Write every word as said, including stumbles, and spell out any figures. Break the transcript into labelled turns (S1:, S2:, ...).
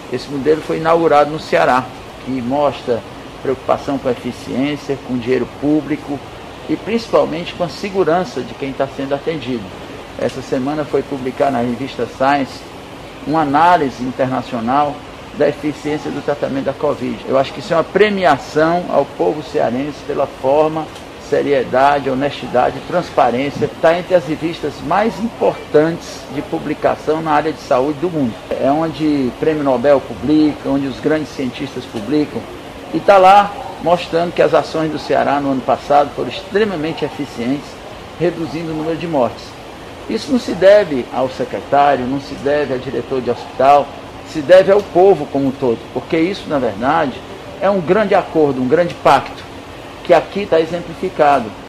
S1: Esse modelo foi inaugurado no Ceará, que mostra preocupação com a eficiência, com o dinheiro público e principalmente com a segurança de quem está sendo atendido. Essa semana foi publicada na revista Science uma análise internacional da eficiência do tratamento da Covid. Eu acho que isso é uma premiação ao povo cearense pela forma, seriedade, honestidade e transparência. Está entre as revistas mais importantes de publicação na área de saúde do mundo. É onde o Prêmio Nobel publica, onde os grandes cientistas publicam. E está lá mostrando que as ações do Ceará no ano passado foram extremamente eficientes, reduzindo o número de mortes. Isso não se deve ao secretário, não se deve ao diretor de hospital, se deve ao povo como um todo, porque isso, na verdade, é um grande acordo, um grande pacto, que aqui está exemplificado.